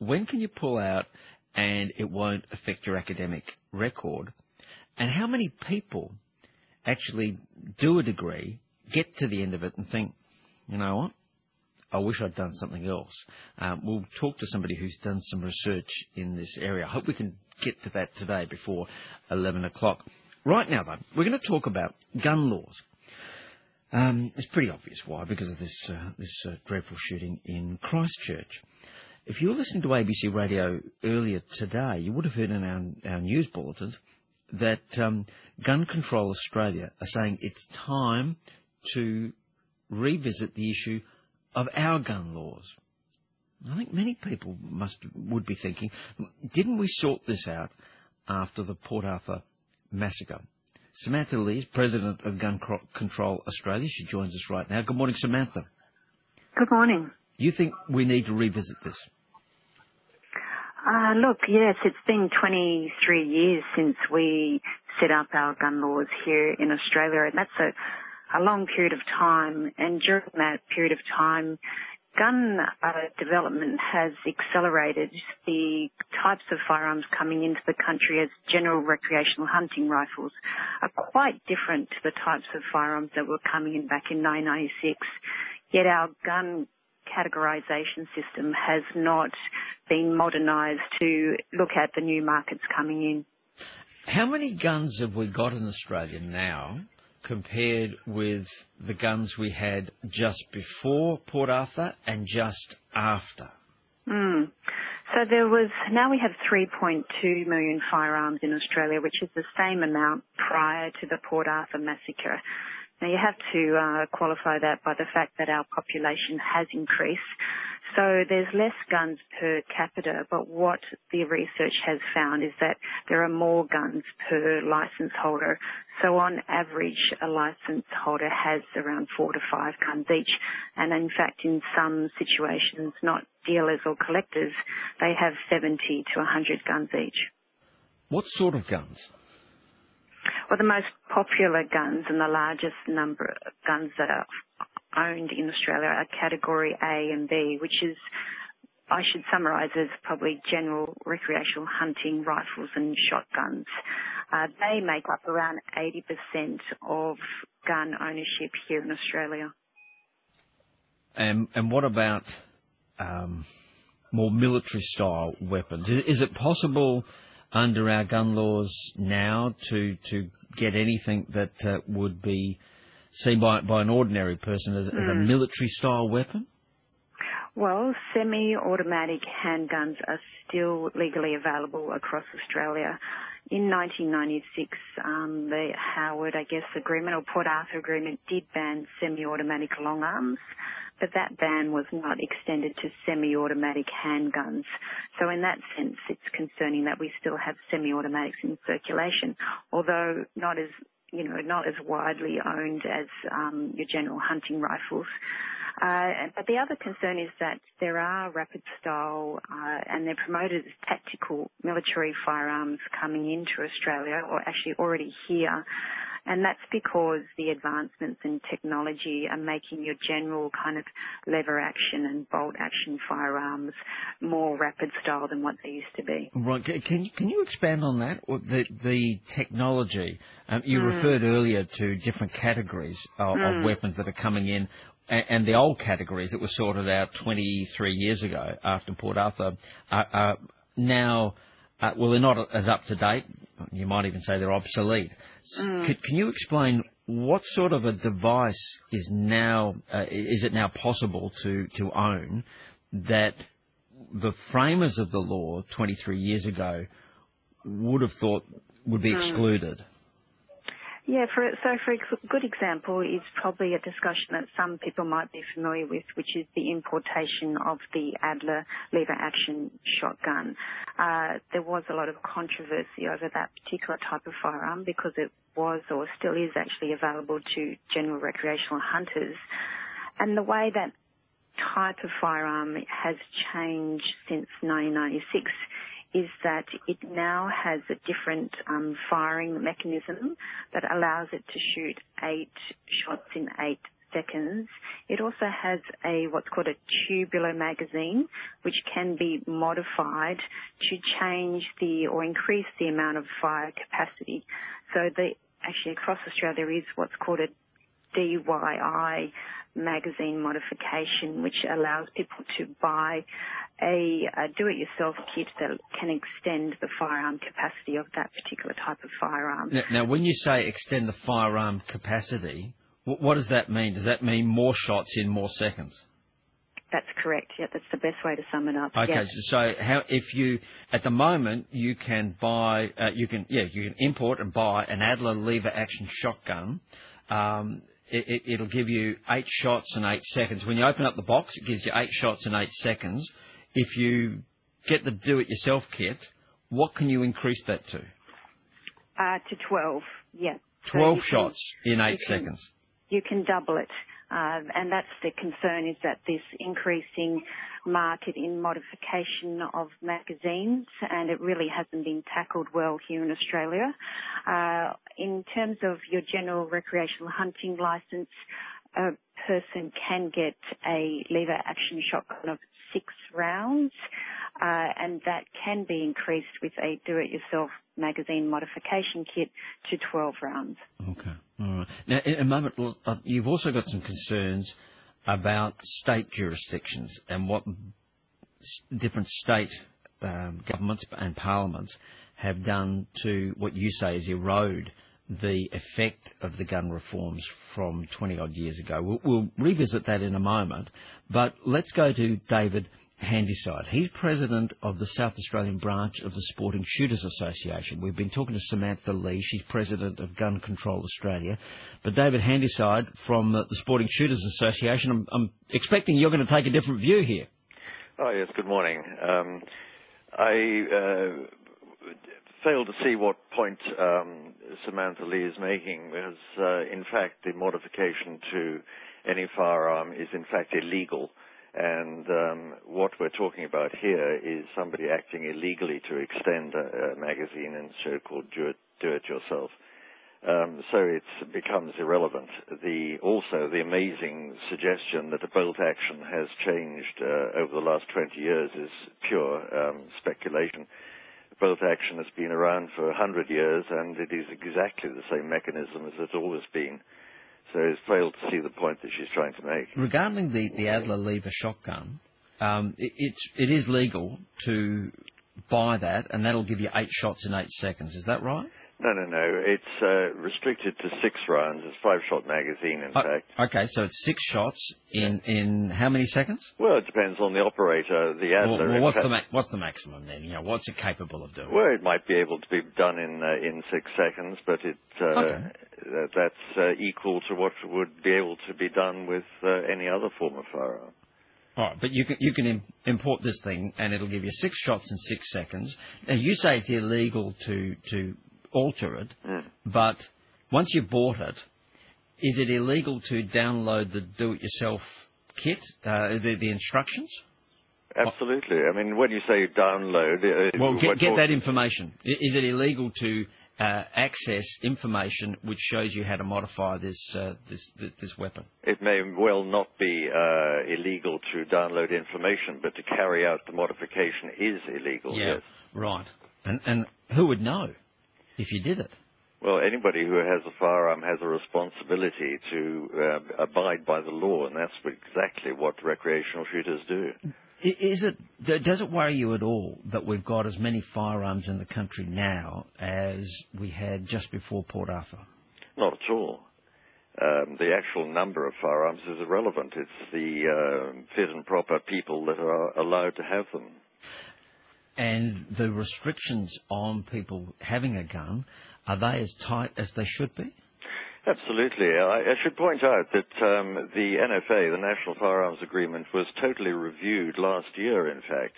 when can you pull out and it won't affect your academic record? And how many people actually do a degree, get to the end of it and think, you know what, I wish I'd done something else. We'll talk to somebody who's done some research in this area. I hope we can get to that today before 11 o'clock. Right now, though, we're going to talk about gun laws. It's pretty obvious why, because of this dreadful shooting in Christchurch. If you were listening to ABC Radio earlier today, you would have heard in our news bulletins that Gun Control Australia are saying it's time to revisit the issue of our gun laws. I think many people would be thinking, didn't we sort this out after the Port Arthur massacre? Samantha Lee is President of Gun Control Australia. She joins us right now. Good morning, Samantha. Good morning. You think we need to revisit this? Look, yes, it's been 23 years since we set up our gun laws here in Australia, and that's a long period of time. And during that period of time, gun development has accelerated. The types of firearms coming into the country as general recreational hunting rifles are quite different to the types of firearms that were coming in back in 1996. Yet our gun categorisation system has not been modernised to look at the new markets coming in. How many guns have we got in Australia now compared with the guns we had just before Port Arthur and just after? So now we have 3.2 million firearms in Australia, which is the same amount prior to the Port Arthur massacre. Now, you have to qualify that by the fact that our population has increased. So there's less guns per capita, but what the research has found is that there are more guns per licence holder. So on average, a licence holder has around 4 to 5 guns each. And in fact, in some situations, not dealers or collectors, they have 70 to 100 guns each. What sort of guns? Well, the most popular guns and the largest number of guns that are owned in Australia are Category A and B, which is, I should summarise as probably general recreational hunting rifles and shotguns. They make up around 80% of gun ownership here in Australia. And what about more military-style weapons? Is it possible under our gun laws now to get anything that would be seen by an ordinary person as a military-style weapon? Well, semi-automatic handguns are still legally available across Australia. In 1996, the Howard, Agreement or Port Arthur Agreement did ban semi-automatic long arms, but that ban was not extended to semi-automatic handguns. So in that sense, it's concerning that we still have semi-automatics in circulation, although not as widely owned as your general hunting rifles. But the other concern is that there are rapid style and they're promoted as tactical military firearms coming into Australia, or actually already here. And that's because the advancements in technology are making your general kind of lever action and bolt action firearms more rapid style than what they used to be. Right. Can you expand on that? The technology, you referred earlier to different categories of weapons that are coming in, and the old categories that were sorted out 23 years ago after Port Arthur are now, they're not as up to date. You might even say they're obsolete. Can you explain what sort of a device is it now possible to own that the framers of the law 23 years ago would have thought would be excluded? Yeah, for a good example is probably a discussion that some people might be familiar with, which is the importation of the Adler lever-action shotgun. There was a lot of controversy over that particular type of firearm because it was or still is actually available to general recreational hunters. And the way that type of firearm has changed since 1996 is that it now has a different firing mechanism that allows it to shoot 8 shots in 8 seconds. It also has what's called a tubular magazine, which can be modified to change or increase the amount of fire capacity. So actually across Australia there is what's called a DYI magazine modification, which allows people to buy a do-it-yourself kit that can extend the firearm capacity of that particular type of firearm. Now, when you say extend the firearm capacity, what does that mean? Does that mean more shots in more seconds? That's correct. Yeah, that's the best way to sum it up. Okay, yes. so at the moment you can buy, you can import and buy an Adler lever action shotgun. It'll give you 8 shots in 8 seconds. When you open up the box, it gives you 8 shots in 8 seconds. If you get the do-it-yourself kit, what can you increase that to? To 12, yeah. 12 shots in 8 seconds. You can double it. And that's the concern, is that this increasing market in modification of magazines, and it really hasn't been tackled well here in Australia. In terms of your general recreational hunting licence, a person can get a lever action shotgun of 6 rounds, and that can be increased with a do-it-yourself magazine modification kit to 12 rounds. Okay. All right. Now, in a moment, you've also got some concerns about state jurisdictions and what different state governments and parliaments have done to what you say is erode the effect of the gun reforms from 20-odd years ago. We'll revisit that in a moment, but let's go to David Handyside. He's president of the South Australian branch of the Sporting Shooters Association. We've been talking to Samantha Lee. She's president of Gun Control Australia. But David Handyside from the Sporting Shooters Association, I'm expecting you're going to take a different view here. Oh, yes, good morning. I fail to see what point Samantha Lee is making, because, in fact, the modification to any firearm is, in fact, illegal. And what we're talking about here is somebody acting illegally to extend a magazine and so-called do-it-yourself. So it becomes irrelevant. Also, the amazing suggestion that the bolt action has changed over the last 20 years is pure speculation. Bolt action has been around for 100 years, and it is exactly the same mechanism as it's always been. So it's failed to see the point that she's trying to make. Regarding the Adler lever shotgun, it is legal to buy that, and that'll give you 8 shots in 8 seconds. Is that right? No. It's restricted to 6 rounds. It's a 5-shot magazine, in fact. Okay, so it's 6 shots in how many seconds? Well, it depends on the operator. The Adler. Well, what's the maximum then? You know, what's it capable of doing? Well, it might be able to be done in 6 seconds, but that's equal to what would be able to be done with any other form of firearm. All right, but you can import this thing, and it'll give you 6 shots in 6 seconds. Now, you say it's illegal to alter it, but once you've bought it, is it illegal to download the do-it-yourself kit, the instructions? Absolutely. I mean, when you say download... well, get that information. Is it illegal to access information which shows you how to modify this weapon? It may well not be illegal to download information, but to carry out the modification is illegal, yeah, yes. Right. And who would know if you did it? Well, anybody who has a firearm has a responsibility to abide by the law, and that's exactly what recreational shooters do. Does it worry you at all that we've got as many firearms in the country now as we had just before Port Arthur? Not at all. The actual number of firearms is irrelevant. It's the fit and proper people that are allowed to have them. And the restrictions on people having a gun, are they as tight as they should be? Absolutely. I should point out that the NFA, the National Firearms Agreement, was totally reviewed last year, in fact,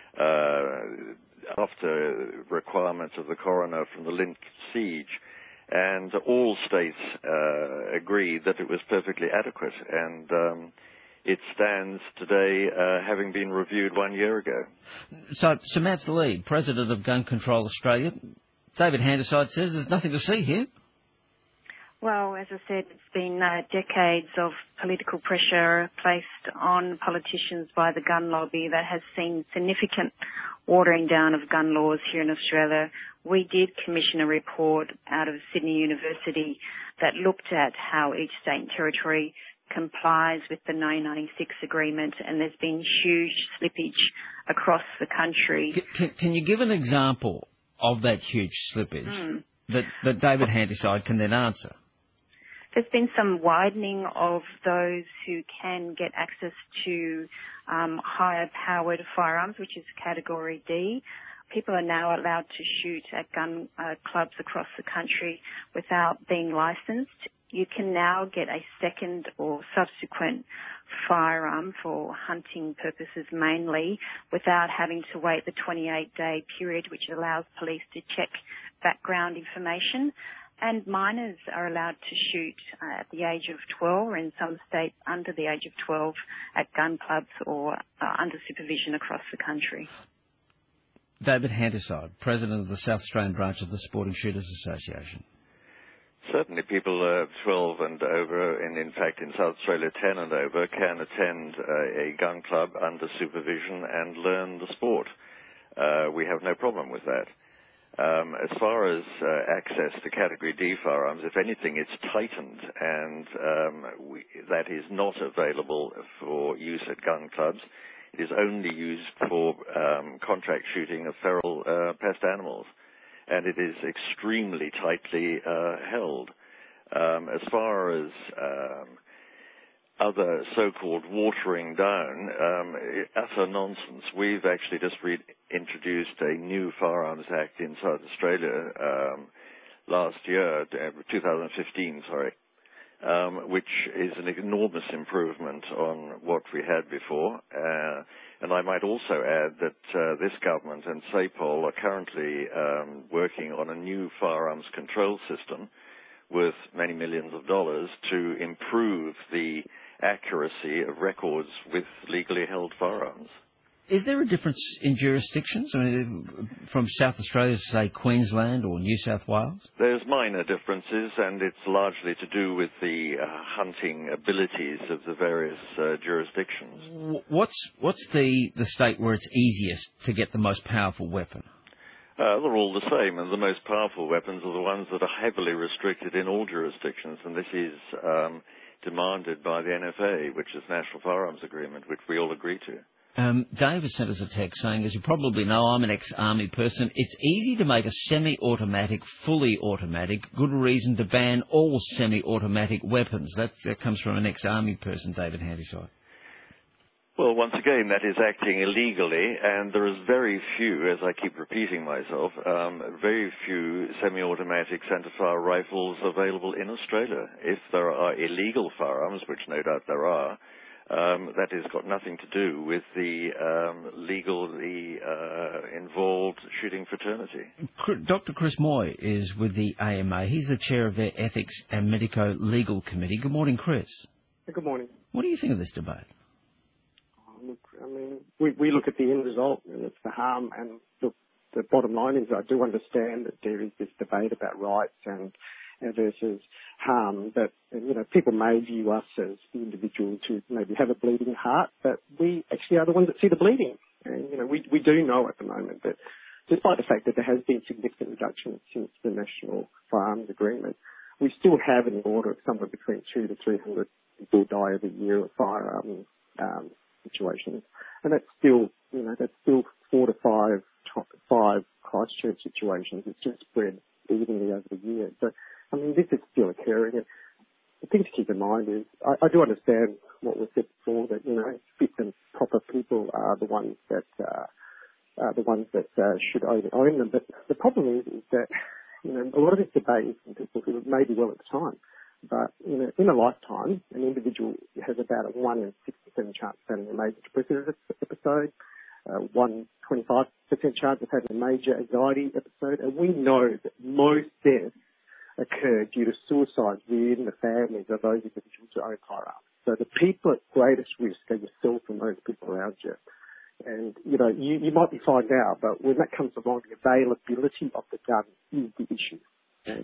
after requirements of the coroner from the Lindt siege, and all states agreed that it was perfectly adequate, and it stands today having been reviewed 1 year ago. So, Samantha Lee, President of Gun Control Australia, David Handyside says there's nothing to see here. Well, as I said, it's been decades of political pressure placed on politicians by the gun lobby that has seen significant watering down of gun laws here in Australia. We did commission a report out of Sydney University that looked at how each state and territory complies with the 1996 agreement, and there's been huge slippage across the country. Can you give an example of that huge slippage that David Handyside can then answer? There's been some widening of those who can get access to higher powered firearms, which is category D. People are now allowed to shoot at gun clubs across the country without being licensed. You can now get a second or subsequent firearm for hunting purposes mainly without having to wait the 28-day period, which allows police to check background information. And minors are allowed to shoot at the age of 12, or in some states under the age of 12, at gun clubs or under supervision across the country. David Handyside, President of the South Australian branch of the Sporting Shooters Association. Certainly people 12 and over, and in fact in South Australia 10 and over, can attend a gun club under supervision and learn the sport. We have no problem with that. As far as access to Category D firearms, if anything, it's tightened, and that is not available for use at gun clubs. It is only used for contract shooting of feral pest animals, and it is extremely tightly held. As far as other so-called watering down, utter nonsense. We've actually just introduced a new Firearms Act in South Australia last year, 2015, which is an enormous improvement on what we had before. And I might also add that this government and SAPOL are currently working on a new firearms control system worth many millions of dollars to improve the accuracy of records with legally held firearms. Is there a difference in jurisdictions? I mean, from South Australia to, say, Queensland or New South Wales? There's minor differences, and it's largely to do with the hunting abilities of the various jurisdictions. What's the state where it's easiest to get the most powerful weapon? They're all the same, and the most powerful weapons are the ones that are heavily restricted in all jurisdictions, and this is demanded by the NFA, which is National Firearms Agreement, which we all agree to. David sent us a text saying, as you probably know, I'm an ex-army person. It's easy to make a semi-automatic, fully automatic. Good reason to ban all semi-automatic weapons. That comes from an ex-army person, David Handyside. Well, once again, that is acting illegally, and there is very few, as I keep repeating myself, very few semi-automatic centre-fire rifles available in Australia. If there are illegal firearms, which no doubt there are, that has got nothing to do with the legally involved shooting fraternity. Dr. Chris Moy is with the AMA. He's the chair of their Ethics and Medico-Legal Committee. Good morning, Chris. Good morning. What do you think of this debate? Look, I mean, we look at the end result, and it's the harm. And look, the bottom line is I do understand that there is this debate about rights and versus harm. But, you know, people may view us as the individual to maybe have a bleeding heart, but we actually are the ones that see the bleeding. And, you know, we do know at the moment that despite the fact that there has been significant reduction since the National Firearms Agreement, we still have an order of somewhere between 200 to 300 people die every year of firearm situations. And that's still, you know, that's still 4 to 5 Christchurch situations. It's just spread evenly over the year. So, I mean, this is still occurring. And the thing to keep in mind is, I do understand what was said before, that, you know, fit and proper people are the ones that should own them. But the problem is that, you know, a lot of this debate is from people who may be well at the time. But, you know, in a lifetime, an individual has about a 1 in 6% chance of having a major depressive episode, 25% chance of having a major anxiety episode, and we know that most deaths occur due to suicides within the families of those individuals who own firearms. So the people at greatest risk are yourself and those people around you. And, you know, you might be fine now, but when that comes along, the availability of the gun is the issue. And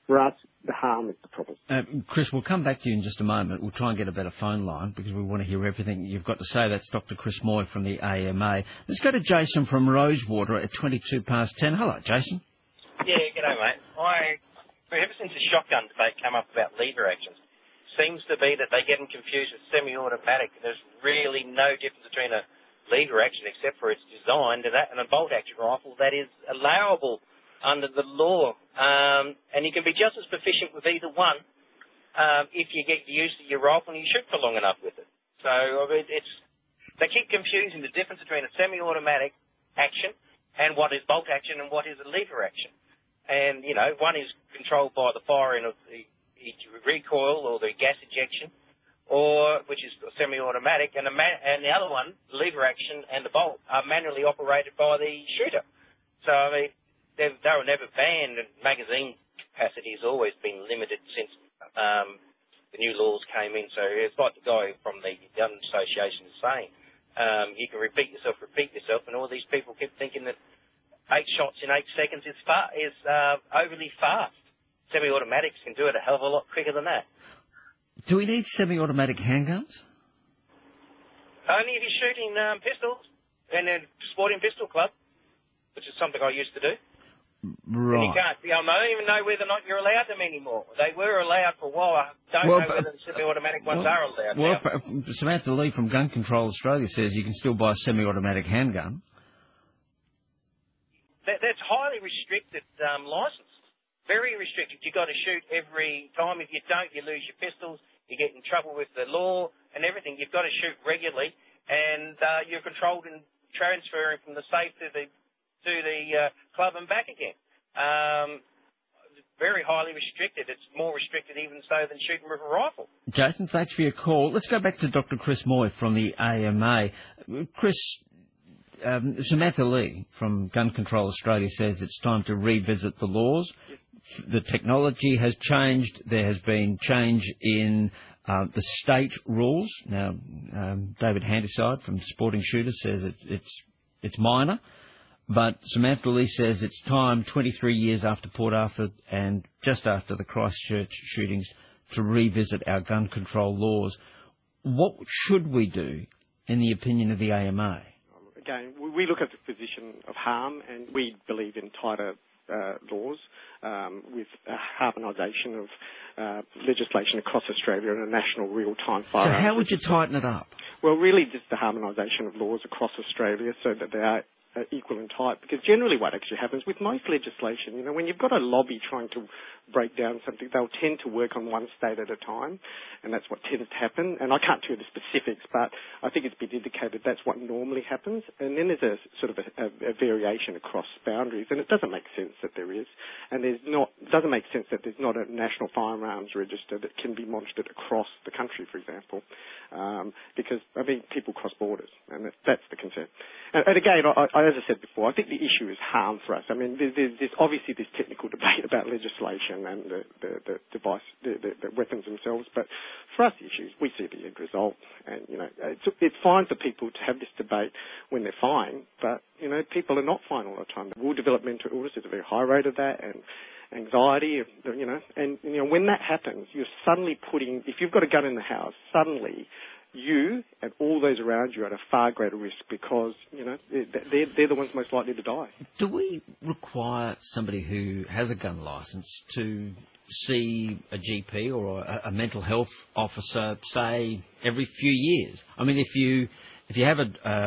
For us, the harm is the problem. Chris, we'll come back to you in just a moment. We'll try and get a better phone line because we want to hear everything you've got to say. That's Dr. Chris Moy from the AMA. Let's go to Jason from Rosewater at 10:22. Hello, Jason. Yeah, g'day, mate. Ever since the shotgun debate came up about lever actions, seems to be that they get them confused with semi-automatic. There's really no difference between a lever action except for it's designed and a bolt-action rifle that is allowable under the law. And you can be just as proficient with either one if you get used to your rifle and you shoot for long enough with it. So they keep confusing the difference between a semi-automatic action and what is bolt action and what is a lever action. And, one is controlled by the firing of the recoil or the gas ejection, which is semi-automatic, and the other one, lever action and the bolt, are manually operated by the shooter. So, they were never banned, and magazine capacity has always been limited since the new laws came in. So it's like the guy from the Gun Association is saying. You can repeat yourself, and all these people keep thinking that 8 shots in 8 seconds is overly fast. Semi-automatics can do it a hell of a lot quicker than that. Do we need semi-automatic handguns? Only if you're shooting pistols in a sporting pistol club, which is something I used to do. Right. And you can't. I don't even know whether or not you're allowed them anymore. They were allowed for a while. I don't know whether the semi-automatic ones are allowed now. Samantha Lee from Gun Control Australia says you can still buy a semi-automatic handgun. That's highly restricted licence. Very restricted. You've got to shoot every time. If you don't, you lose your pistols. You get in trouble with the law and everything. You've got to shoot regularly, and you're controlled in transferring from the safe to the club and back again. Very highly restricted. It's more restricted even so than shooting with a rifle. Jason, thanks for your call. Let's go back to Dr. Chris Moy from the AMA. Chris, Samantha Lee from Gun Control Australia says it's time to revisit the laws. The technology has changed. There has been change in the state rules. Now, David Handyside from Sporting Shooters says it's minor. But Samantha Lee says it's time, 23 years after Port Arthur and just after the Christchurch shootings, to revisit our gun control laws. What should we do, in the opinion of the AMA? Again, we look at the position of harm, and we believe in tighter laws with harmonisation of legislation across Australia and a national real-time firearms. So how would you tighten it up? Well, really just the harmonisation of laws across Australia so that they are equal and tight, because generally what actually happens with most legislation, when you've got a lobby trying to break down something, they'll tend to work on one state at a time, and that's what tends to happen. And I can't tell you the specifics, but I think it's been indicated that's what normally happens. And then there's a sort of a variation across boundaries, and it doesn't make sense that there is. And it doesn't make sense that there's not a national firearms register that can be monitored across the country, for example, because, people cross borders, and that's the concern. And again, as I said before, I think the issue is harm for us. There's obviously this technical debate about legislation and the device, the weapons themselves, but for us, the issue is we see the end result. And, it's fine for people to have this debate when they're fine, but, people are not fine all the time. They will develop mental illness. There's a very high rate of that, and anxiety, when that happens, you're suddenly if you've got a gun in the house, suddenly you and all those around you are at a far greater risk because, they're the ones most likely to die. Do we require somebody who has a gun licence to see a GP or a mental health officer, say, every few years? If you have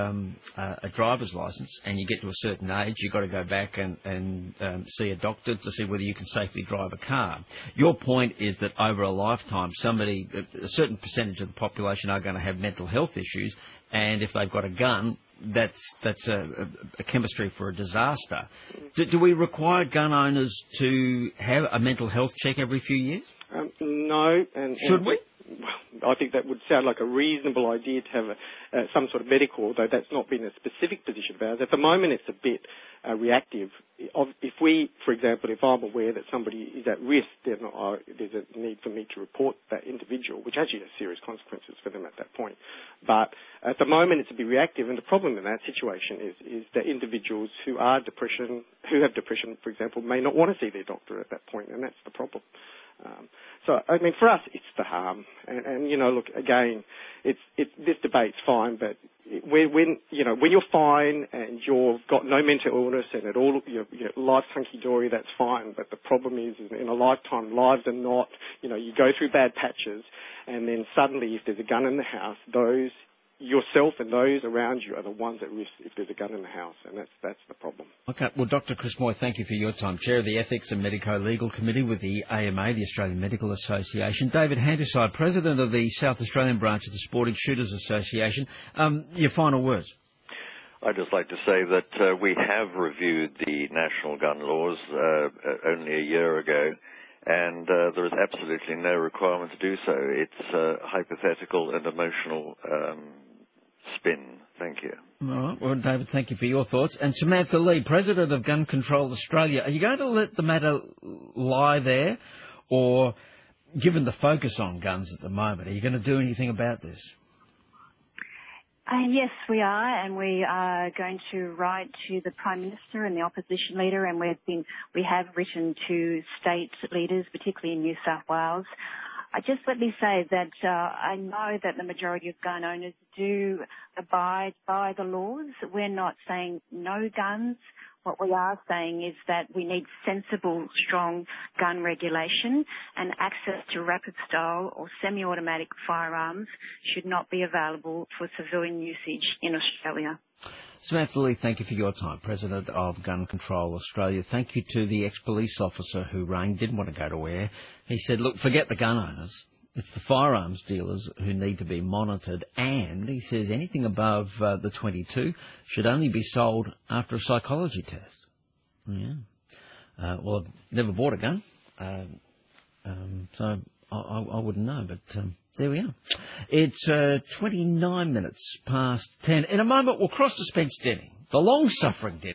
a driver's licence and you get to a certain age, you've got to go back and see a doctor to see whether you can safely drive a car. Your point is that over a lifetime, a certain percentage of the population are going to have mental health issues, and if they've got a gun, that's a chemistry for a disaster. Do we require gun owners to have a mental health check every few years? No. Should we? I think that would sound like a reasonable idea to have some sort of medical, although that's not been a specific position of ours. At the moment, it's a bit reactive. If we, for example, if I'm aware that somebody is at risk, then there's a need for me to report that individual, which actually has serious consequences for them at that point. But at the moment, it's a bit reactive, and the problem in that situation is that individuals who have depression, for example, may not want to see their doctor at that point, and that's the problem. So, I mean, for us, it's the harm. And you know, look, again, this debate's fine, but when you're fine and you've got no mental illness and it all, life's hunky-dory, that's fine. But the problem is in a lifetime, lives are not, you go through bad patches, and then suddenly if there's a gun in the house, yourself and those around you are the ones at risk if there's a gun in the house, and that's the problem. Okay, well, Dr. Chris Moy, thank you for your time. Chair of the Ethics and Medico-Legal Committee with the AMA, the Australian Medical Association. David Handyside, President of the South Australian branch of the Sporting Shooters Association. Your final words. I'd just like to say that we have reviewed the national gun laws only a year ago, and there is absolutely no requirement to do so. It's hypothetical and emotional spin. Thank you. All right. Well, David, thank you for your thoughts. And Samantha Lee, President of Gun Control Australia, are you going to let the matter lie there? Or, given the focus on guns at the moment, are you going to do anything about this? Yes, we are, and we are going to write to the Prime Minister and the Opposition Leader, and we have written to state leaders, particularly in New South Wales. Just let me say that I know that the majority of gun owners do abide by the laws. We're not saying no guns. What we are saying is that we need sensible, strong gun regulation, and access to rapid-style or semi-automatic firearms should not be available for civilian usage in Australia. Samantha Lee, thank you for your time. President of Gun Control Australia. Thank you to the ex-police officer who rang, didn't want to go to air. He said, look, forget the gun owners. It's the firearms dealers who need to be monitored, and he says anything above the 22 should only be sold after a psychology test. Yeah. Well, I've never bought a gun, so I wouldn't know, but there we are. It's 29 minutes past 10. In a moment, we'll cross to Spence Denning, the long-suffering Denning.